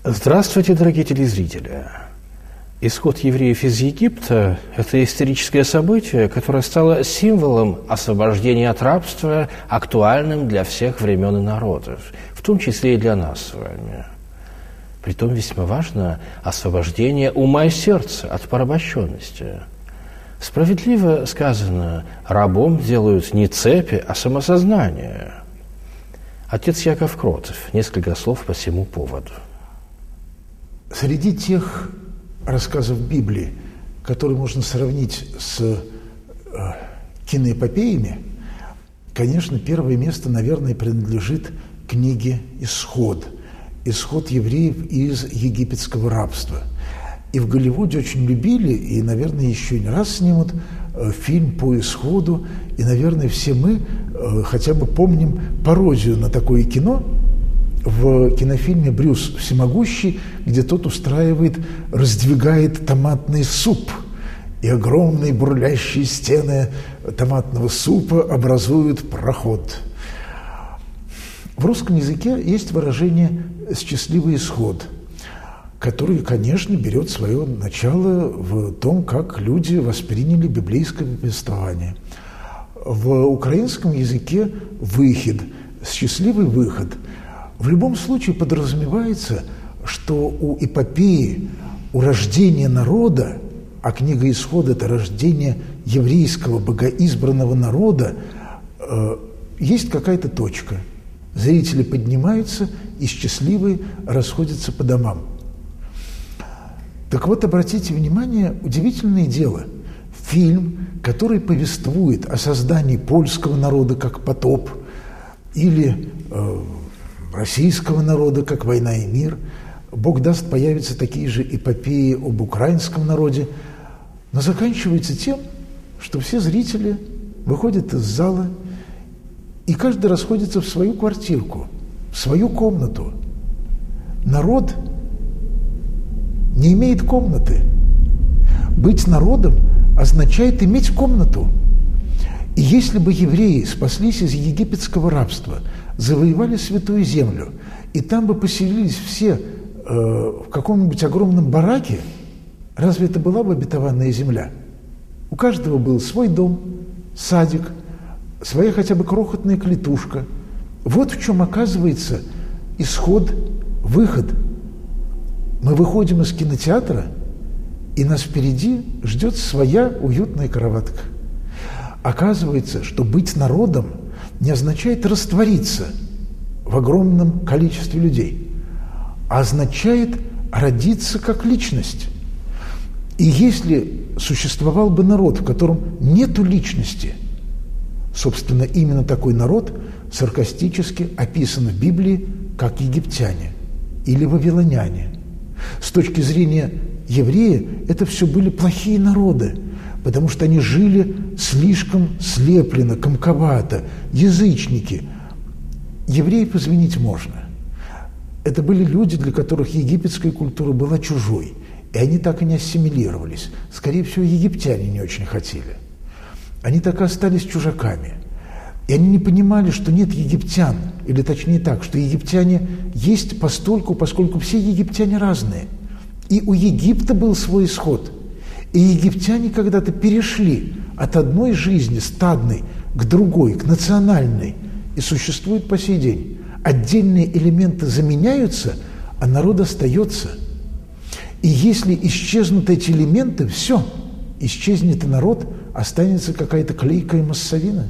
Здравствуйте, дорогие телезрители! Исход евреев из Египта – это историческое событие, которое стало символом освобождения от рабства, актуальным для всех времен и народов, в том числе и для нас с вами. Притом весьма важно освобождение ума и сердца от порабощенности. Справедливо сказано, рабом делают не цепи, а самосознание. Отец Яков Кротов. Несколько слов по всему поводу. Среди тех рассказов Библии, которые можно сравнить с киноэпопеями, конечно, первое место, наверное, принадлежит книге «Исход». Исход евреев из египетского рабства. И в Голливуде очень любили, и, наверное, еще не раз снимут фильм по исходу. И, наверное, все мы хотя бы помним пародию на такое кино в кинофильме «Брюс всемогущий», где тот раздвигает томатный суп, и огромные бурлящие стены томатного супа образуют проход. В русском языке есть выражение «счастливый исход», который, конечно, берет свое начало в том, как люди восприняли библейское повествование. В украинском языке «выход», «счастливый выход» в любом случае подразумевается, что у эпопеи, у рождения народа, а книга «Исход» – это рождение еврейского богоизбранного народа, есть какая-то точка. Зрители поднимаются и счастливые расходятся по домам. Так вот, обратите внимание, удивительное дело. Фильм, который повествует о создании польского народа как потоп или российского народа как война и мир, Бог даст, появятся такие же эпопеи об украинском народе, но заканчивается тем, что все зрители выходят из зала, и каждый расходится в свою квартирку, в свою комнату. Народ не имеет комнаты. Быть народом означает иметь комнату. И если бы евреи спаслись из египетского рабства, завоевали Святую Землю, и там бы поселились все в каком-нибудь огромном бараке, разве это была бы обетованная земля? У каждого был свой дом, садик, своя хотя бы крохотная клетушка. Вот в чем оказывается исход, выход. Мы выходим из кинотеатра, и нас впереди ждет своя уютная кроватка. Оказывается, что быть народом не означает раствориться в огромном количестве людей, а означает родиться как личность. И если существовал бы народ, в котором нету личности, собственно, именно такой народ саркастически описан в Библии как египтяне или вавилоняне. С точки зрения еврея, это все были плохие народы, потому что они жили слишком слепленно, комковато, язычники. Евреев извинить можно. Это были люди, для которых египетская культура была чужой, и они так и не ассимилировались. Скорее всего, египтяне не очень хотели. Они так и остались чужаками. И они не понимали, что нет египтян, или точнее так, что египтяне есть поскольку все египтяне разные. И у Египта был свой исход. И египтяне когда-то перешли от одной жизни стадной к другой, к национальной, и существуют по сей день. Отдельные элементы заменяются, а народ остается. И если исчезнут эти элементы, все, исчезнет и народ, останется какая-то клейкая массовина.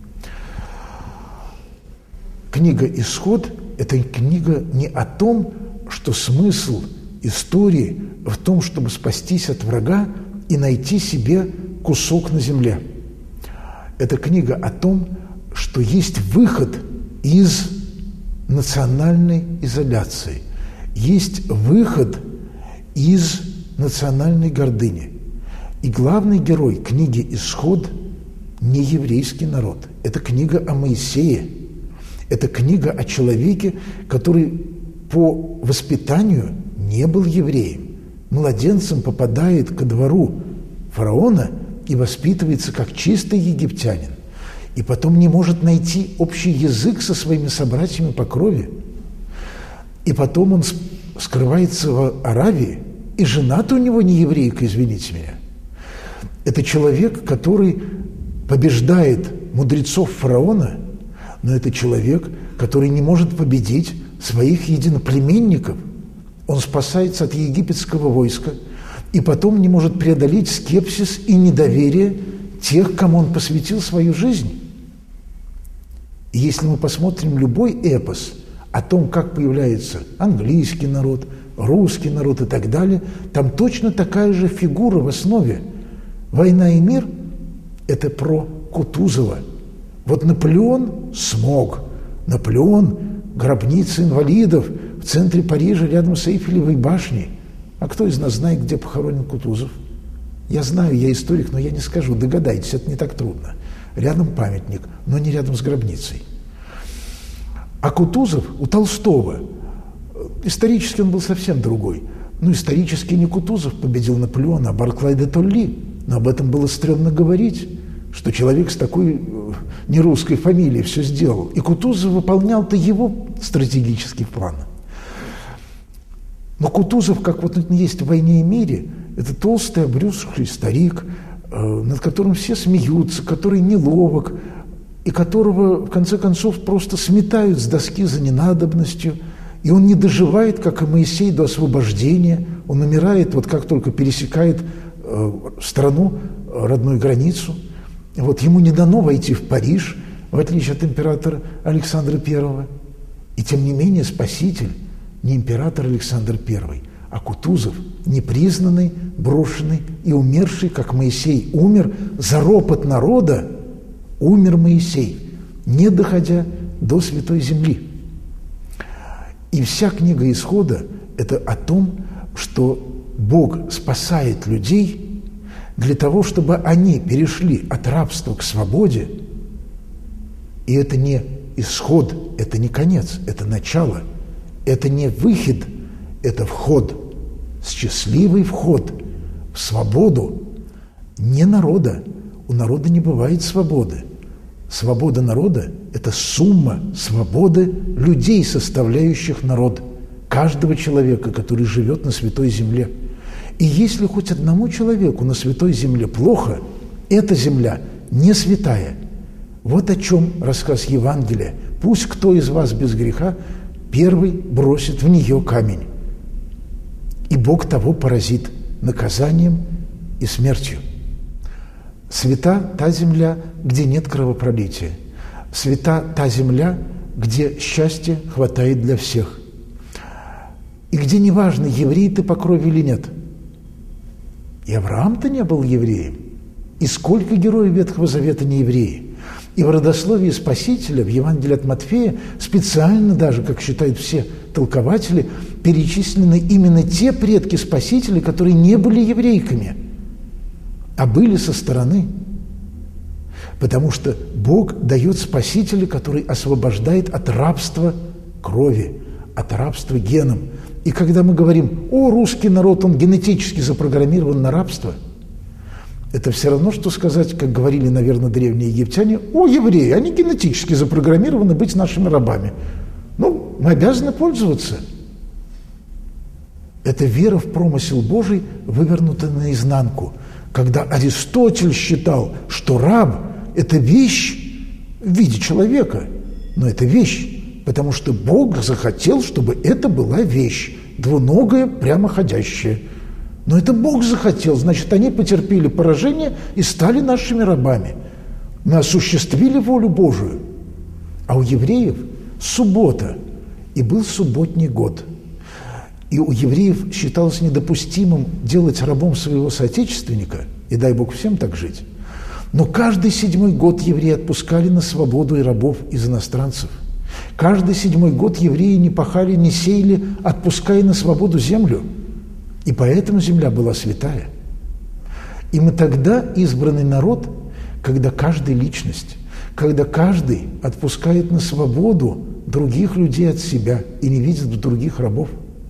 Книга «Исход» – это книга не о том, что смысл истории в том, чтобы спастись от врага и найти себе кусок на земле. Это книга о том, что есть выход из национальной изоляции, есть выход из национальной гордыни. И главный герой книги «Исход» не еврейский народ. Это книга о Моисее. Это книга о человеке, который по воспитанию не был евреем. Младенцем попадает ко двору фараона и воспитывается как чистый египтянин. И потом не может найти общий язык со своими собратьями по крови. И потом он скрывается в Аравии, и жена-то у него не еврейка, извините меня. Это человек, который побеждает мудрецов фараона, но это человек, который не может победить своих единоплеменников. Он спасается от египетского войска и потом не может преодолеть скепсис и недоверие тех, кому он посвятил свою жизнь. И если мы посмотрим любой эпос о том, как появляется английский народ, русский народ и так далее, там точно такая же фигура в основе. «Война и мир» – это про Кутузова. Вот Наполеон – смог, Наполеон – гробница инвалидов в центре Парижа рядом с Эйфелевой башней. А кто из нас знает, где похоронен Кутузов? Я знаю, я историк, но я не скажу. Догадайтесь, это не так трудно. Рядом памятник, но не рядом с гробницей. А Кутузов у Толстого, исторически он был совсем другой. Ну, исторически не Кутузов победил Наполеона, а Барклай де Толли. Но об этом было стрёмно говорить, что человек с такой нерусской фамилией все сделал. И Кутузов выполнял-то его стратегический план. Но Кутузов, как вот есть в «Войне и мире», это толстый, обрюзгший старик, над которым все смеются, который неловок, и которого, в конце концов, просто сметают с доски за ненадобностью. И он не доживает, как и Моисей, до освобождения. Он умирает, вот как только пересекает страну, родную границу. Вот ему не дано войти в Париж, в отличие от императора Александра I. И тем не менее Спаситель не император Александр I, а Кутузов, непризнанный, брошенный и умерший, как Моисей умер, за ропот народа умер Моисей, не доходя до Святой Земли. И вся книга Исхода – это о том, что Бог спасает людей для того, чтобы они перешли от рабства к свободе. И это не исход, это не конец, это начало. Это не выход, это вход, счастливый вход в свободу не народа. У народа не бывает свободы. Свобода народа – это сумма свободы людей, составляющих народ, каждого человека, который живет на Святой Земле. И если хоть одному человеку на Святой Земле плохо, эта земля не святая. Вот о чем рассказ Евангелия. «Пусть кто из вас без греха первый бросит в нее камень, и Бог того поразит наказанием и смертью». Свята та земля, где нет кровопролития. Свята та земля, где счастья хватает для всех. И где неважно, еврей ты по крови или нет. И Авраам-то не был евреем. И сколько героев Ветхого Завета не евреи. И в родословии Спасителя, в Евангелии от Матфея, специально даже, как считают все толкователи, перечислены именно те предки Спасителя, которые не были еврейками, а были со стороны. Потому что Бог дает Спасителя, который освобождает от рабства крови, от рабства генам. И когда мы говорим: «О, русский народ, он генетически запрограммирован на рабство», это все равно, что сказать, как говорили, наверное, древние египтяне: «О, евреи, они генетически запрограммированы быть нашими рабами. Ну, мы обязаны пользоваться». Это вера в промысел Божий, вывернутая наизнанку. Когда Аристотель считал, что раб – это вещь в виде человека, но это вещь, потому что Бог захотел, чтобы это была вещь, двуногая, прямоходящая. Но это Бог захотел, значит, они потерпели поражение и стали нашими рабами. Мы осуществили волю Божию. А у евреев суббота, и был субботний год. И у евреев считалось недопустимым делать рабом своего соотечественника, и дай Бог всем так жить. Но каждый 7-й год евреи отпускали на свободу и рабов из иностранцев. Каждый 7-й год евреи не пахали, не сеяли, отпуская на свободу землю. И поэтому земля была святая. И мы тогда избранный народ, когда каждая личность, когда каждый отпускает на свободу других людей от себя и не видит в других рабов.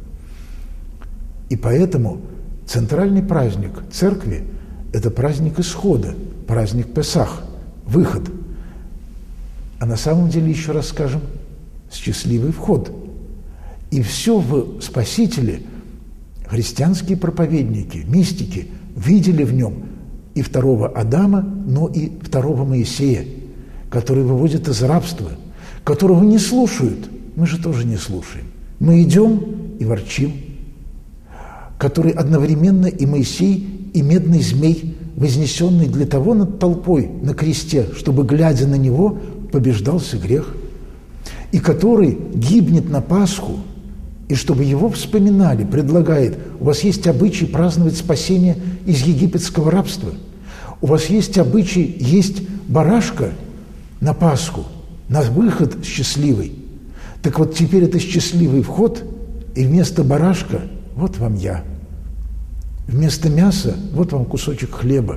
И поэтому центральный праздник церкви – это праздник исхода, праздник Песах, выход. А на самом деле, еще раз скажем, счастливый вход. И все в Спасителе христианские проповедники, мистики видели в нем и второго Адама, но и второго Моисея, который выводит из рабства, которого не слушают. Мы же тоже не слушаем. Мы идем и ворчим. Который одновременно и Моисей, и медный змей, вознесенный для того над толпой на кресте, чтобы, глядя на него, побеждался грех. И который гибнет на Пасху, и чтобы его вспоминали, предлагает: у вас есть обычай праздновать спасение из египетского рабства, у вас есть обычай есть барашка на Пасху, на выход счастливый. Так вот теперь это счастливый вход, и вместо барашка вот вам я. Вместо мяса вот вам кусочек хлеба.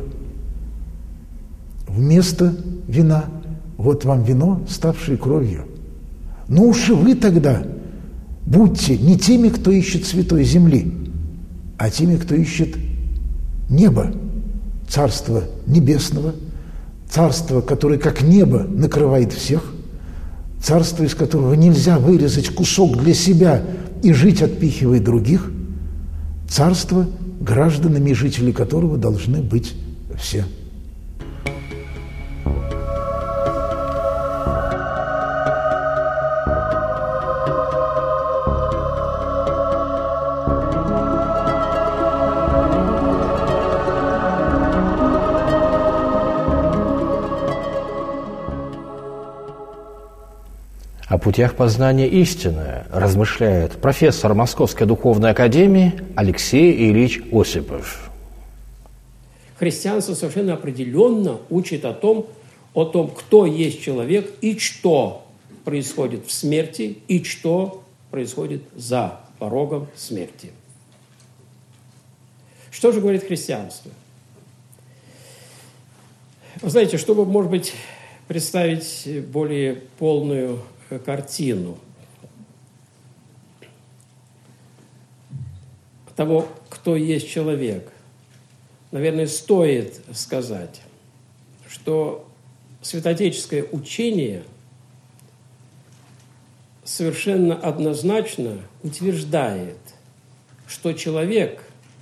Вместо вина вот вам вино, ставшее кровью. Но уж и вы тогда будьте не теми, кто ищет святой земли, а теми, кто ищет небо, Царство Небесного, Царство, которое как небо накрывает всех, Царство, из которого нельзя вырезать кусок для себя и жить, отпихивая других, Царство, гражданами и жители которого должны быть все. О путях познания истины размышляет профессор Московской духовной академии Алексей Ильич Осипов. Христианство совершенно определенно учит о том, кто есть человек и что происходит в смерти, и что происходит за порогом смерти. Что же говорит христианство? Вы знаете, чтобы, может быть, представить более полную картину того, кто есть человек, наверное, стоит сказать, что святоотеческое учение совершенно однозначно утверждает, что человек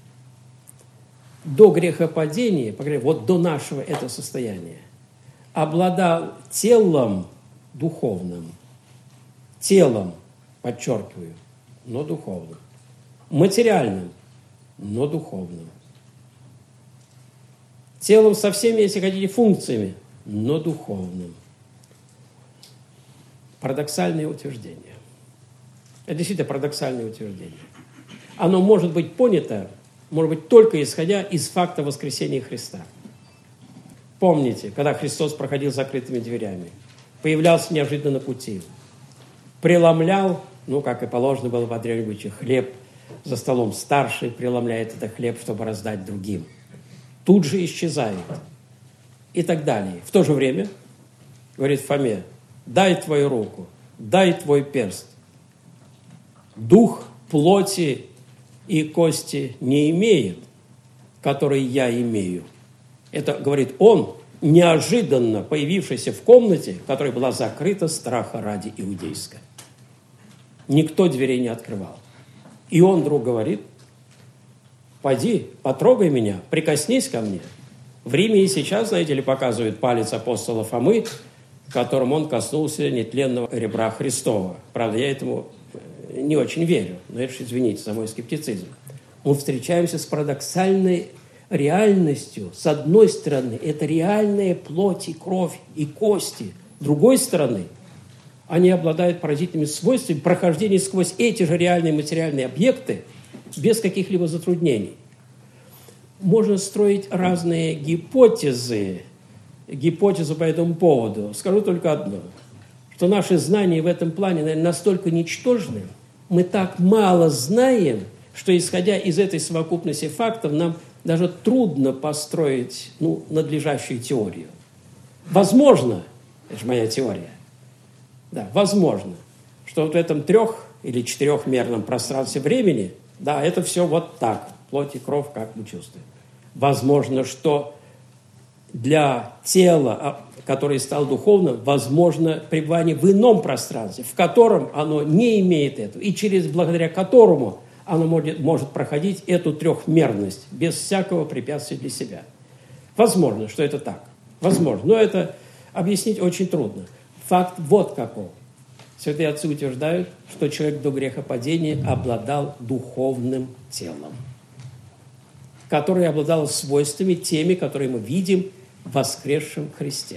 до грехопадения, вот до нашего этого состояния, обладал телом духовным, телом, подчеркиваю, но духовным, материальным, но духовным, телом со всеми, если хотите, функциями, но духовным. Парадоксальное утверждение. Это действительно парадоксальное утверждение. Оно может быть понято, может быть, только исходя из факта воскресения Христа. Помните, когда Христос проходил закрытыми дверями, появлялся неожиданно на пути, преломлял, как и положено было по древнему обычаю, хлеб за столом, старший преломляет этот хлеб, чтобы раздать другим. Тут же исчезает. И так далее. В то же время, говорит Фоме, дай твою руку, дай твой перст. Дух плоти и кости не имеет, который я имею. Это говорит он, неожиданно появившийся в комнате, которая была закрыта страха ради иудейской. Никто дверей не открывал. И он вдруг говорит: пойди, потрогай меня, прикоснись ко мне. В Риме и сейчас, знаете ли, показывают палец апостола Фомы, которым он коснулся нетленного ребра Христова. Правда, я этому не очень верю, но это, извините за мой скептицизм. Мы встречаемся с парадоксальной реальностью. С одной стороны, это реальная плоть и кровь и кости. С другой стороны, они обладают поразительными свойствами прохождения сквозь эти же реальные материальные объекты без каких-либо затруднений. Можно строить разные гипотезы по этому поводу. Скажу только одно, что наши знания в этом плане, наверное, настолько ничтожны, мы так мало знаем, что, исходя из этой совокупности фактов, нам даже трудно построить надлежащую теорию. Возможно, это же моя теория, да, возможно, что вот в этом 3- или 4-мерном пространстве времени, да, это все вот так, плоть и кровь, как мы чувствуем. Возможно, что для тела, которое стало духовным, возможно пребывание в ином пространстве, в котором оно не имеет этого, и благодаря которому оно может проходить эту трехмерность без всякого препятствия для себя. Возможно, что это так. Возможно. Но это объяснить очень трудно. Факт вот каков. Святые отцы утверждают, что человек до грехопадения обладал духовным телом, которое обладало свойствами теми, которые мы видим в воскресшем Христе.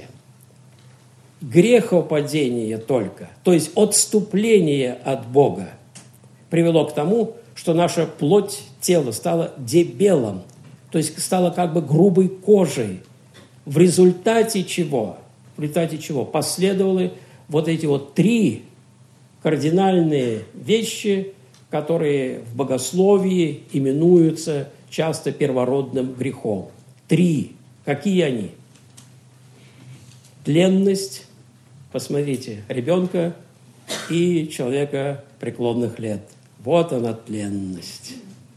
Грехопадение только, то есть отступление от Бога, привело к тому, что наша плоть, тело стало дебелым, то есть стало как бы грубой кожей, в результате чего последовали вот эти вот три кардинальные вещи, которые в богословии именуются часто первородным грехом. Три. Какие они? Тленность, посмотрите, ребенка и человека преклонных лет. Вот она, тленность.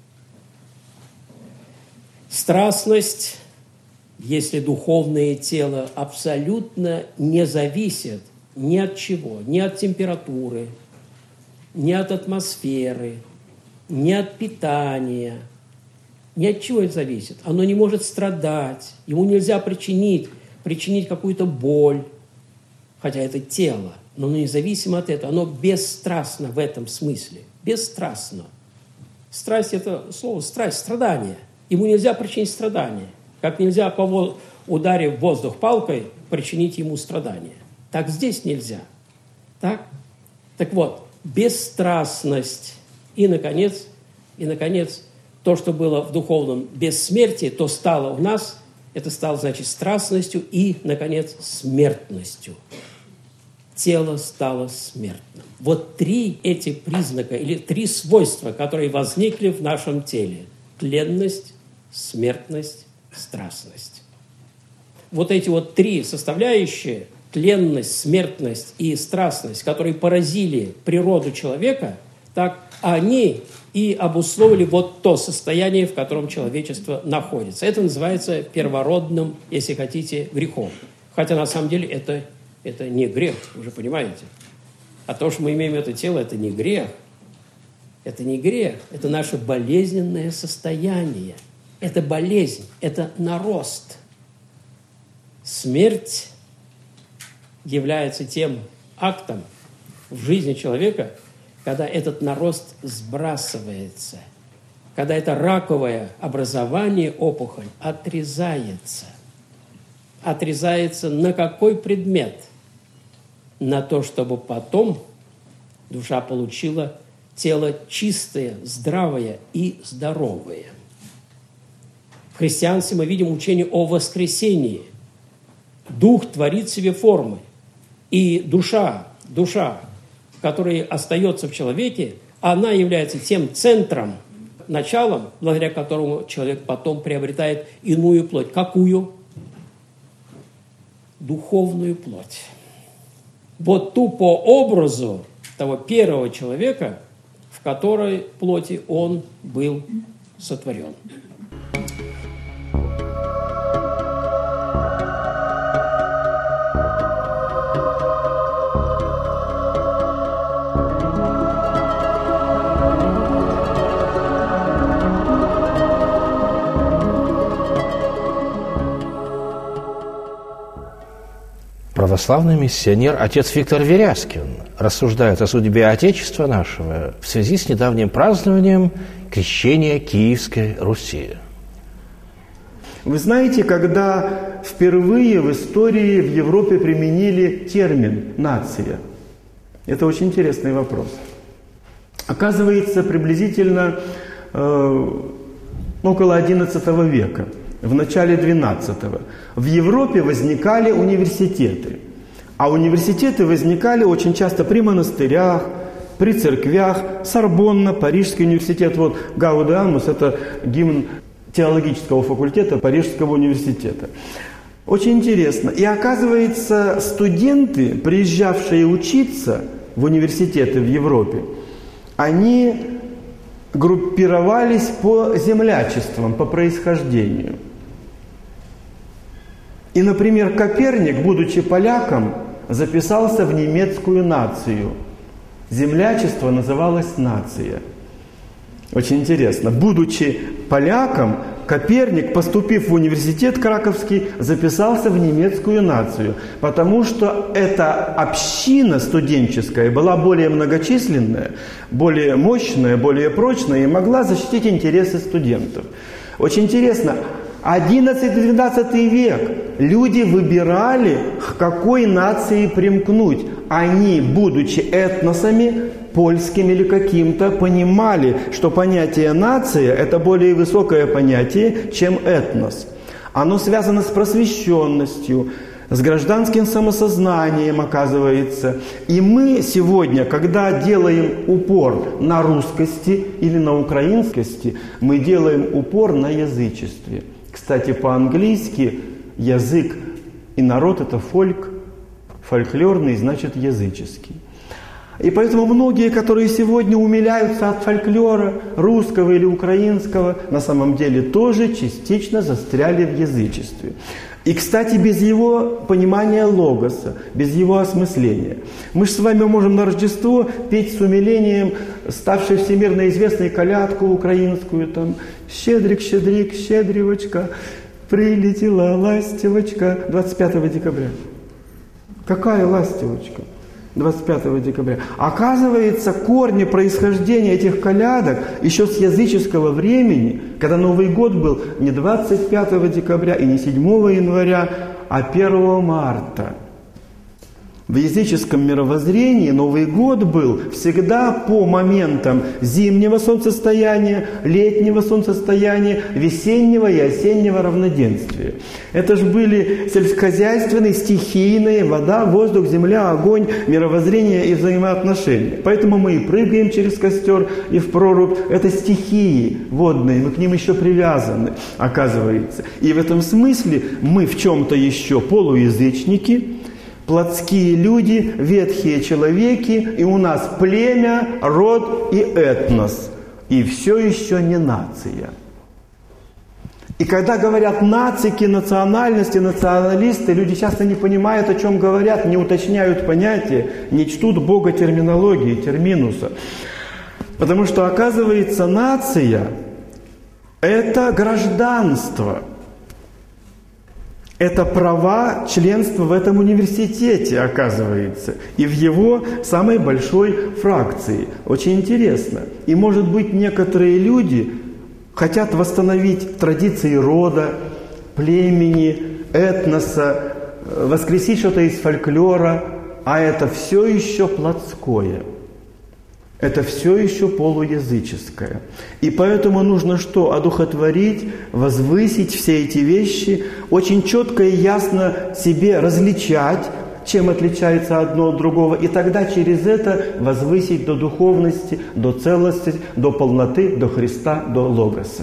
Страстность, если духовное тело абсолютно не зависит ни от чего, ни от температуры, ни от атмосферы, ни от питания, ни от чего это зависит. Оно не может страдать, ему нельзя причинить какую-то боль, хотя это тело, но оно независимо от этого, оно бесстрастно в этом смысле, бесстрастно. Страсть – это слово страсть, страдание. Ему нельзя причинить страдание, как нельзя, ударив воздух палкой, причинить ему страдание. Так здесь нельзя. Так вот, бесстрастность. И, наконец, то, что было в духовном бессмертии, то стало у нас, это стало, значит, страстностью и, наконец, смертностью. Тело стало смертным. Вот три эти признака, или три свойства, которые возникли в нашем теле. Тленность, смертность, страстность. Вот эти вот три составляющие, тленность, смертность и страстность, которые поразили природу человека, так они и обусловили вот то состояние, в котором человечество находится. Это называется первородным, если хотите, грехом. Хотя на самом деле это не грех, вы же понимаете. А то, что мы имеем это тело, это не грех. Это не грех, это наше болезненное состояние. Это болезнь, это нарост. Смерть является тем актом в жизни человека, когда этот нарост сбрасывается, когда это раковое образование, опухоль, отрезается. Отрезается на какой предмет? На то, чтобы потом душа получила тело чистое, здравое и здоровое. В христианстве мы видим учение о воскресении. Дух творит себе формы. И душа, которая остается в человеке, она является тем центром, началом, благодаря которому человек потом приобретает иную плоть. Какую? Духовную плоть. Вот ту по образу того первого человека, в которой плоти он был сотворен. Православный миссионер отец Виктор Верязкин рассуждает о судьбе Отечества нашего в связи с недавним празднованием крещения Киевской Руси. Вы знаете, когда впервые в истории в Европе применили термин «нация»? Это очень интересный вопрос. Оказывается, приблизительно около XI века, в начале XII, в Европе возникали университеты. А университеты возникали очень часто при монастырях, при церквях. Сорбонна, Парижский университет, вот «Гаудеамус» – это гимн теологического факультета Парижского университета. Очень интересно. И оказывается, студенты, приезжавшие учиться в университеты в Европе, они группировались по землячествам, по происхождению. И, например, Коперник, будучи поляком, записался в немецкую нацию. Землячество называлось нация. Очень интересно. Будучи поляком, Коперник, поступив в университет Краковский, записался в немецкую нацию, потому что эта община студенческая была более многочисленная, более мощная, более прочная и могла защитить интересы студентов. Очень интересно, 11-12 век люди выбирали, к какой нации примкнуть. Они, будучи этносами, польским или каким-то, понимали, что понятие «нация» – это более высокое понятие, чем этнос. Оно связано с просвещенностью, с гражданским самосознанием, оказывается. И мы сегодня, когда делаем упор на русскости или на украинскости, мы делаем упор на язычестве. Кстати, по-английски язык и народ – это фольк, фольклорный, значит языческий. И поэтому многие, которые сегодня умиляются от фольклора, русского или украинского, на самом деле тоже частично застряли в язычестве. И, кстати, без его понимания логоса, без его осмысления. Мы же с вами можем на Рождество петь с умилением ставшую всемирно известной колядку украинскую, там «Щедрик, щедрик, щедрівочка, прилетела ластівочка» 25 декабря. Какая ластівочка? 25 декабря. Оказывается, корни происхождения этих колядок еще с языческого времени, когда Новый год был не 25 декабря и не 7 января, а 1 марта. В языческом мировоззрении Новый год был всегда по моментам зимнего солнцестояния, летнего солнцестояния, весеннего и осеннего равноденствия. Это же были сельскохозяйственные, стихийные, вода, воздух, земля, огонь, мировоззрение и взаимоотношения. Поэтому мы и прыгаем через костер, и в прорубь. Это стихии водные, мы к ним еще привязаны, оказывается. И в этом смысле мы в чем-то еще полуязычники, плотские люди, ветхие человеки, и у нас племя, род и этнос. И все еще не нация. И когда говорят нацики, национальности, националисты, люди часто не понимают, о чем говорят, не уточняют понятия, не чтут Бога терминологии, терминуса. Потому что, оказывается, нация – это гражданство. Это права членства в этом университете, оказывается, и в его самой большой фракции. Очень интересно. И, может быть, некоторые люди хотят восстановить традиции рода, племени, этноса, воскресить что-то из фольклора, а это все еще плотское. Это все еще полуязыческое. И поэтому нужно что? Одухотворить, возвысить все эти вещи, очень четко и ясно себе различать, чем отличается одно от другого, и тогда через это возвысить до духовности, до целости, до полноты, до Христа, до Логоса.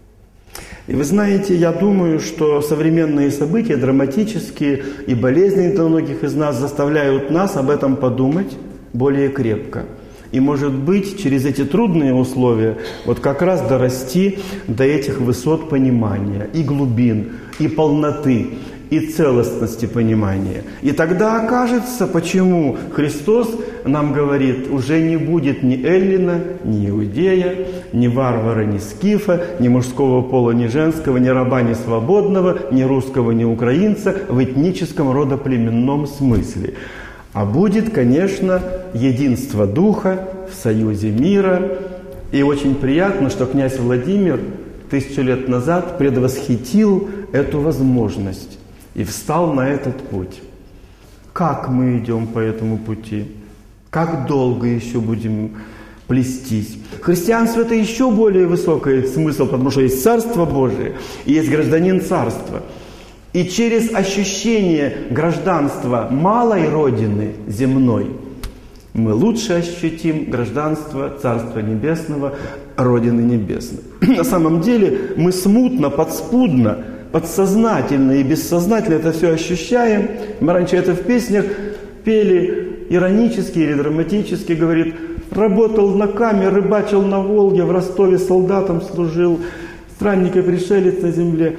И вы знаете, я думаю, что современные события, драматические и болезненные для многих из нас, заставляют нас об этом подумать более крепко. И, может быть, через эти трудные условия вот как раз дорасти до этих высот понимания и глубин, и полноты, и целостности понимания. И тогда окажется, почему Христос нам говорит, уже не будет ни эллина, ни иудея, ни варвара, ни скифа, ни мужского пола, ни женского, ни раба, ни свободного, ни русского, ни украинца в этническом родоплеменном смысле. А будет, конечно, единство Духа в союзе мира. И очень приятно, что князь Владимир 1000 лет назад предвосхитил эту возможность и встал на этот путь. Как мы идем по этому пути? Как долго еще будем плестись? Христианство – это еще более высокий смысл, потому что есть Царство Божие и есть гражданин Царства. И через ощущение гражданства малой Родины земной мы лучше ощутим гражданство Царства Небесного, Родины Небесной. На самом деле мы смутно, подспудно, подсознательно и бессознательно это все ощущаем. Мы раньше это в песнях пели иронически или драматически, говорит, работал на Каме, рыбачил на Волге, в Ростове солдатом служил, странник и пришелец на земле.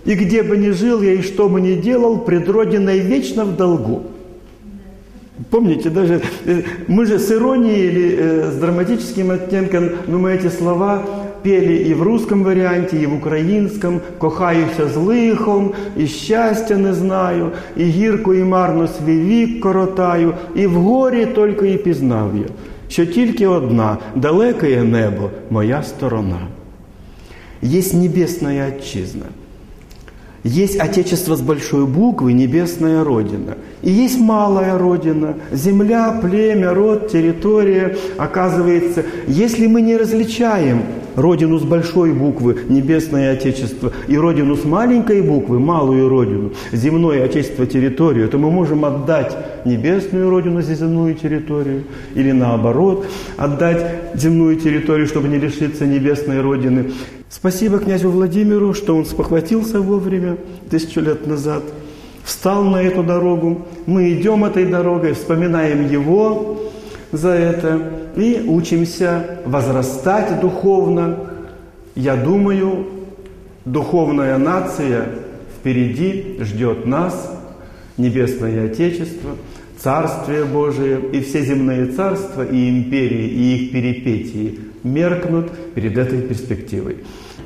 И где бы ни жил я и что бы ни делал, пред Родиной вечно в долгу. Помните, даже мы же с иронией или с драматическим оттенком, но мы эти слова пели и в русском варианте, и в українському. «Кохаюся з лихом, і щастя не знаю, і гірко і марно свій вік коротаю, і в горі тільки і пізнав я, що тільки одна, далеке небо, моя сторона». Есть небесная отчизна. Есть Отечество с большой буквы, небесная Родина. И есть малая Родина, земля, племя, род, территория. Оказывается, если мы не различаем Родину с большой буквы, небесное Отечество, и Родину с маленькой буквы, малую Родину, земное Отечество, территорию, то мы можем отдать небесную Родину за земную территорию, или наоборот, отдать земную территорию, чтобы не лишиться небесной Родины. Спасибо князю Владимиру, что он спохватился вовремя, 1000 лет назад, встал на эту дорогу. Мы идем этой дорогой, вспоминаем его за это и учимся возрастать духовно. Я думаю, духовная нация впереди ждет нас, Небесное Отечество, Царствие Божие, и все земные царства, и империи, и их перипетии меркнут перед этой перспективой.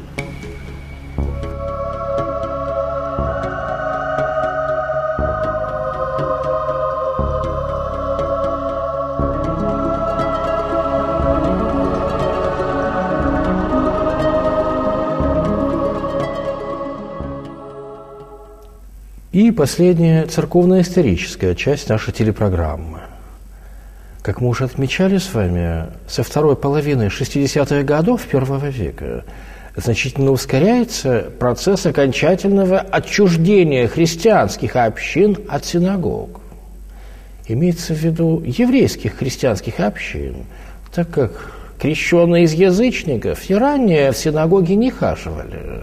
И последняя церковно-историческая часть нашей телепрограммы. Как мы уже отмечали с вами, со второй половины 60-х годов I века значительно ускоряется процесс окончательного отчуждения христианских общин от синагог. Имеется в виду еврейских христианских общин, так как крещенные из язычников и ранее в синагоге не хаживали.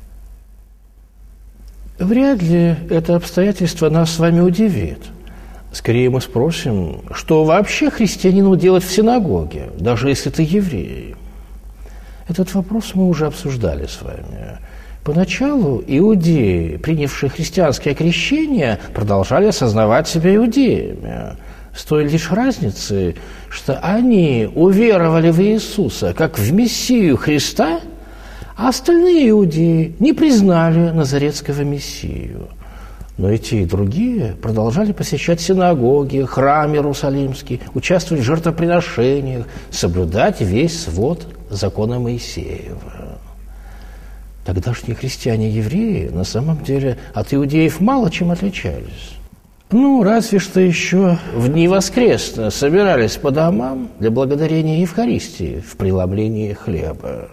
Вряд ли это обстоятельство нас с вами удивит. Скорее мы спросим, что вообще христианину делать в синагоге, даже если ты еврей? Этот вопрос мы уже обсуждали с вами. Поначалу иудеи, принявшие христианское крещение, продолжали осознавать себя иудеями, с той лишь разницей, что они уверовали в Иисуса как в Мессию Христа, а остальные иудеи не признали Назаретского Мессию. Но и те, и другие продолжали посещать синагоги, храм Иерусалимский, участвовать в жертвоприношениях, соблюдать весь свод закона Моисеева. Тогдашние христиане-евреи на самом деле от иудеев мало чем отличались. Ну, разве что еще в дни воскресные собирались по домам для благодарения Евхаристии в преломлении хлеба.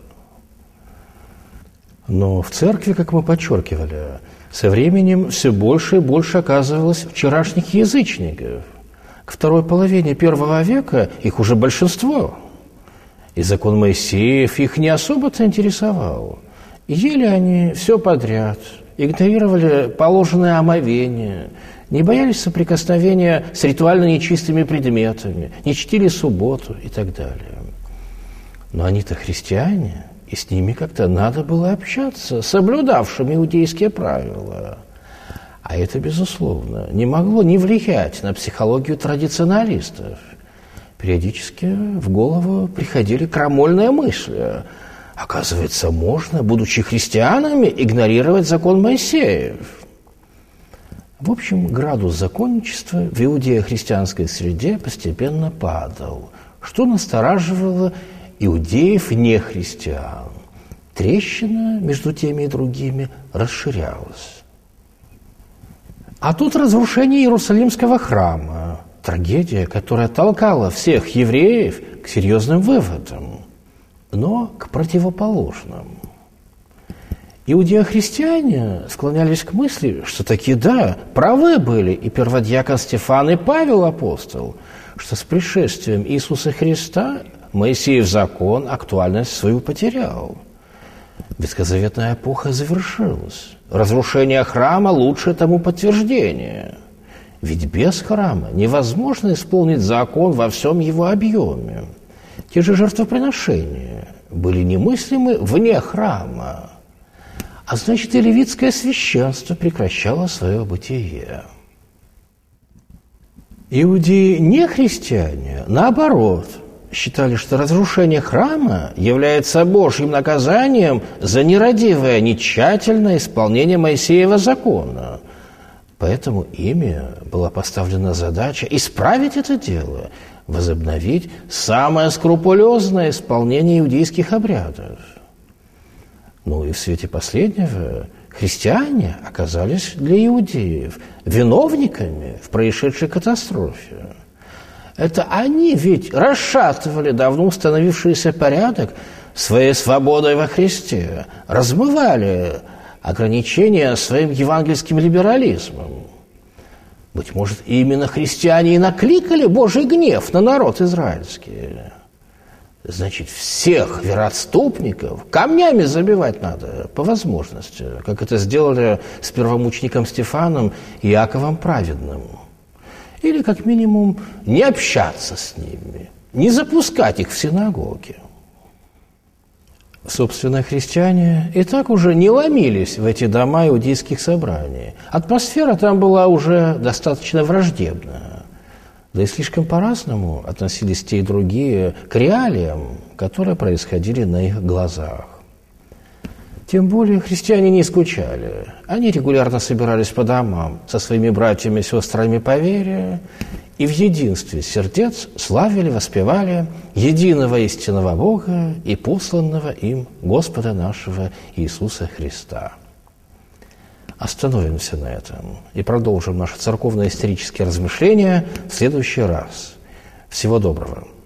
Но в церкви, как мы подчеркивали, со временем все больше и больше оказывалось вчерашних язычников. К второй половине I века их уже большинство. И закон Моисеев их не особо-то интересовал. Ели они все подряд, игнорировали положенное омовение, не боялись соприкосновения с ритуально нечистыми предметами, не чтили субботу и так далее. Но они-то христиане, и с ними как-то надо было общаться, соблюдавшими иудейские правила. А это, безусловно, не могло не влиять на психологию традиционалистов. Периодически в голову приходили крамольные мысли. Оказывается, можно, будучи христианами, игнорировать закон Моисеев. В общем, градус законничества в иудео-христианской среде постепенно падал, что настораживало иудеев не христиан. Трещина между теми и другими расширялась. А тут разрушение Иерусалимского храма, трагедия, которая толкала всех евреев к серьезным выводам, но к противоположным. Иудеохристиане склонялись к мысли, что таки да, правы были и перводьякон Стефан, и Павел апостол, что с пришествием Иисуса Христа Моисеев закон актуальность свою потерял. Ветхозаветная эпоха завершилась. Разрушение храма – лучшее тому подтверждение. Ведь без храма невозможно исполнить закон во всем его объеме. Те же жертвоприношения были немыслимы вне храма. А значит, и левитское священство прекращало свое бытие. Иудеи не христиане, наоборот, считали, что разрушение храма является Божьим наказанием за нерадивое, нетщательное исполнение Моисеева закона. Поэтому ими была поставлена задача исправить это дело, возобновить самое скрупулезное исполнение иудейских обрядов. Ну и в свете последнего христиане оказались для иудеев виновниками в происшедшей катастрофе. Это они ведь расшатывали давно установившийся порядок своей свободой во Христе, размывали ограничения своим евангельским либерализмом. Быть может, именно христиане и накликали Божий гнев на народ израильский. Значит, всех вероотступников камнями забивать надо по возможности, как это сделали с первомучеником Стефаном и Иаковом Праведным. Или, как минимум, не общаться с ними, не запускать их в синагоги. Собственно, христиане и так уже не ломились в эти дома иудейских собраний. Атмосфера там была уже достаточно враждебная. Да и слишком по-разному относились те и другие к реалиям, которые происходили на их глазах. Тем более христиане не скучали. Они регулярно собирались по домам со своими братьями и сестрами по вере и в единстве сердец славили, воспевали единого истинного Бога и посланного им Господа нашего Иисуса Христа. Остановимся на этом и продолжим наши церковно-исторические размышления в следующий раз. Всего доброго!